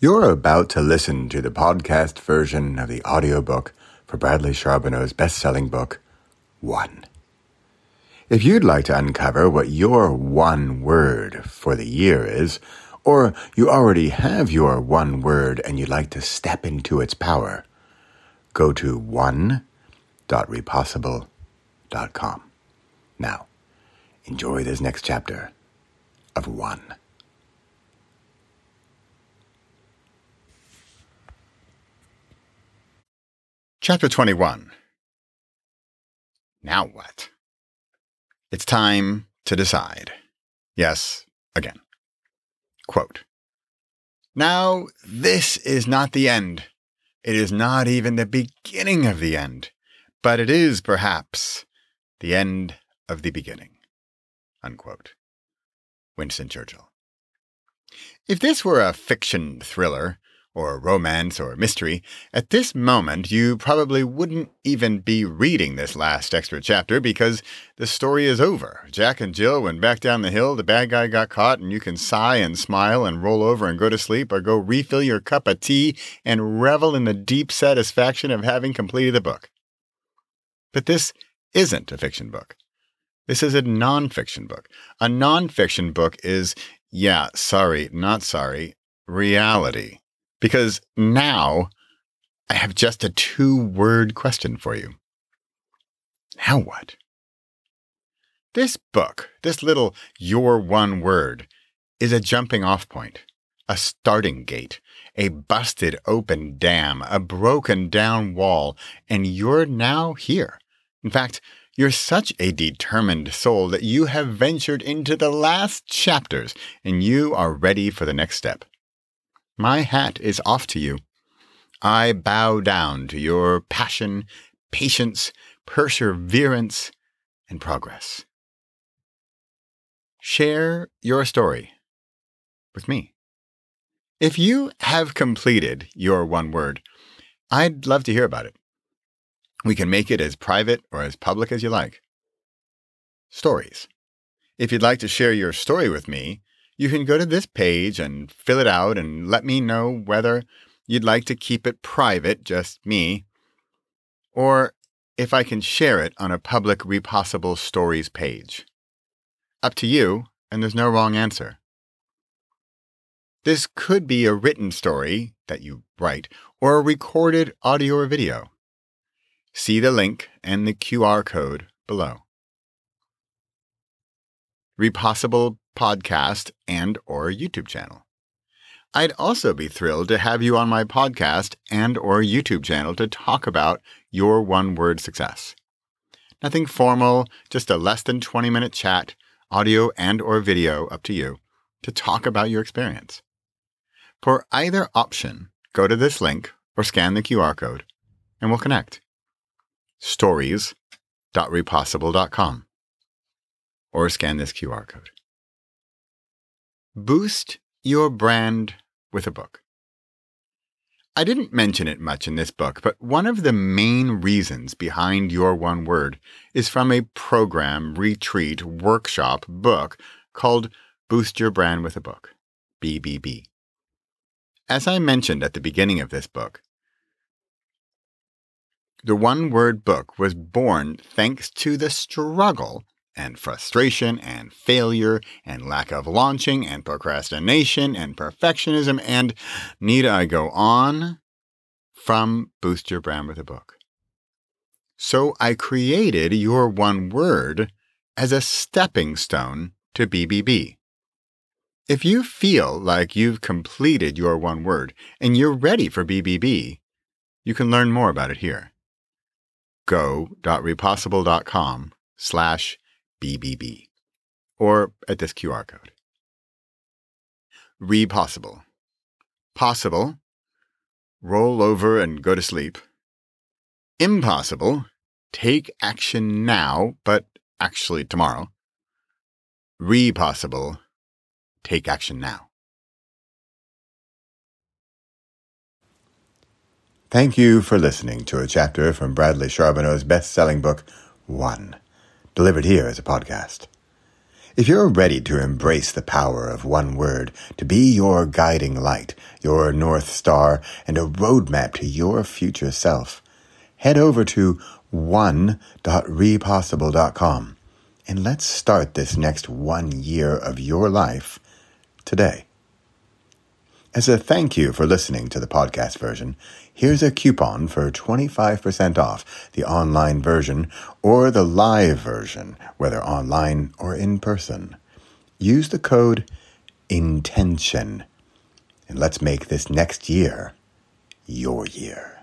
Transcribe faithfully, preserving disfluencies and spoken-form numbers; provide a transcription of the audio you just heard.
You're about to listen to the podcast version of the audiobook for Bradley Charbonneau's best-selling book, One. If you'd like to uncover what your one word for the year is, or you already have your one word and you'd like to step into its power, go to one dot repossible dot com. Now, enjoy this next chapter of One. Chapter twenty-one. Now what? It's time to decide. Yes, again. Quote, "Now, this is not the end. It is not even the beginning of the end, but it is, perhaps, the end of the beginning." Unquote. Winston Churchill. If this were a fiction thriller, or romance, or mystery, at this moment you probably wouldn't even be reading this last extra chapter because the story is over. Jack and Jill went back down the hill, the bad guy got caught, and you can sigh and smile and roll over and go to sleep or go refill your cup of tea and revel in the deep satisfaction of having completed the book. But this isn't a fiction book. This is a nonfiction book. A nonfiction book is, yeah, sorry, not sorry, reality. Because now I have just a two-word question for you. Now what? This book, this little Your One Word, is a jumping-off point, a starting gate, a busted open dam, a broken down wall, and you're now here. In fact, you're such a determined soul that you have ventured into the last chapters, and you are ready for the next step. My hat is off to you. I bow down to your passion, patience, perseverance, and progress. Share your story with me. If you have completed your one word, I'd love to hear about it. We can make it as private or as public as you like. Stories. If you'd like to share your story with me, you can go to this page and fill it out and let me know whether you'd like to keep it private, just me, or if I can share it on a public Repossible Stories page. Up to you, and there's no wrong answer. This could be a written story that you write, or a recorded audio or video. See the link and the Q R code below. Repossible podcast and or YouTube channel. I'd also be thrilled to have you on my podcast and or YouTube channel to talk about your one-word success. Nothing formal, just a less than twenty minute chat, audio and or video, up to you, to talk about your experience. For either option, go to this link or scan the Q R code and we'll connect. stories dot repossible dot com or scan this Q R code. Boost your brand with a book. I didn't mention it much in this book, but one of the main reasons behind Your One Word is from a program, retreat, workshop book called Boost Your Brand with a Book, B B B. As I mentioned at the beginning of this book, the One Word book was born thanks to the struggle and frustration and failure and lack of launching and procrastination and perfectionism and, need I go on, from Boost Your Brand with a Book. So I created Your One Word as a stepping stone to B B B. If you feel like you've completed Your One Word and you're ready for B B B, you can learn more about it here. go.repossible.com slash B B B, or at this Q R code. Repossible. Possible. Roll over and go to sleep. Impossible. Take action now, but actually tomorrow. Repossible. Take action now. Thank you for listening to a chapter from Bradley Charbonneau's best-selling book, One, delivered here as a podcast. If you're ready to embrace the power of one word to be your guiding light, your North Star, and a roadmap to your future self, head over to one dot repossible dot com and let's start this next one year of your life today. As a thank you for listening to the podcast version, here's a coupon for twenty-five percent off the online version or the live version, whether online or in person. Use the code INTENTION, and let's make this next year your year.